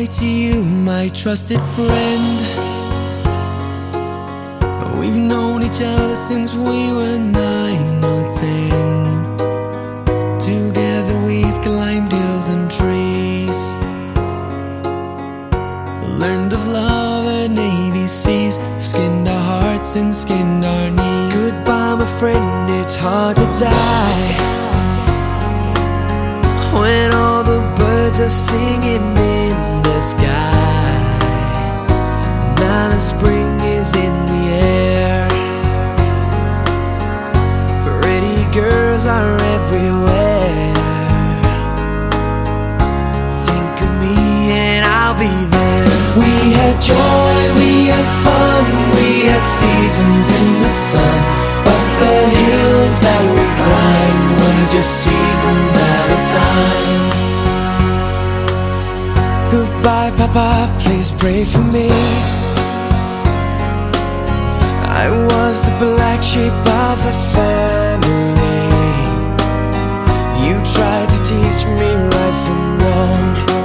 to you, my trusted friend. We've known each other since we were 9 or 10. Together we've climbed hills and trees, learned of love and ABCs, skinned our hearts and skinned our knees. Goodbye my friend, it's hard to die when all the birds are singing in the sky. Now the spring is in the air, pretty girls are everywhere. Think of me and I'll be there. We had joy, we had fun, we had seasons in the sun, but the hills that we climbed were just seasons at a time. Goodbye Papa, please pray for me. I was the black sheep of the family. You tried to teach me right from wrong.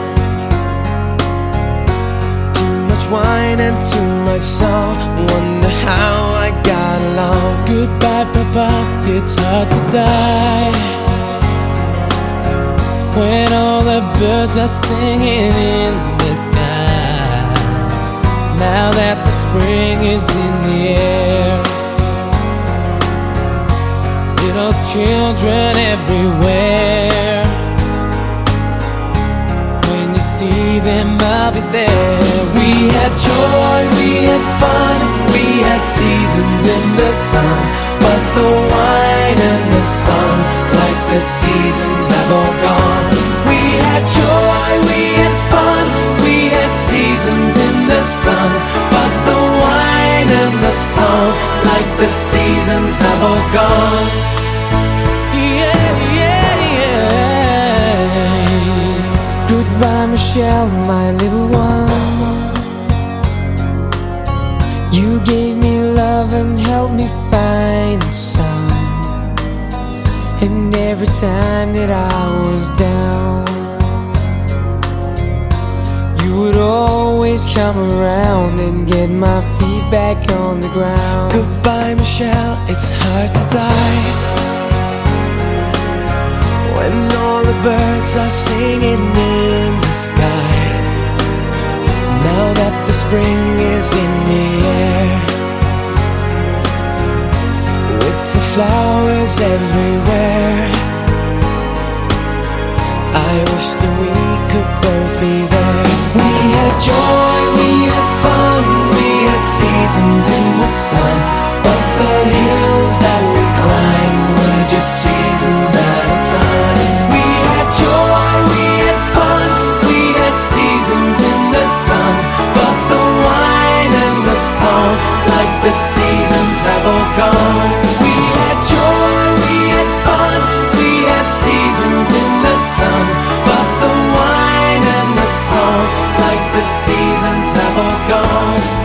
Too much wine and too much song, wonder how I got along. Goodbye Papa, it's hard to die when all the birds are singing in the sky. Now that the spring is in the air, little children everywhere. When you see them, I'll be there. We had joy, we had fun, we had seasons in the sun, but the wine and the sun, like the seasons have all gone. We had joy, we had fun, we had seasons in the sun, but the wine and the song, like the seasons have all gone. Yeah, yeah, yeah. Goodbye Michelle, my little one. You gave me love and helped me find the sun. And every time that I was down, you would always come around and get my feet back on the ground. Goodbye Michelle, it's hard to die when all the birds are singing in the sky. Now that the spring is in the air, with the flowers everywhere, I wish that we could both be there. We had joy, we had fun, we had seasons in the sun, but the hills that we climbed were just seasons at a time. We had joy, we had fun, we had seasons in the sun, but the wine and the song, like the seasons have all gone. We had joy, we had fun, we had seasons in the sun, but the wine and the song, like the seasons have all gone.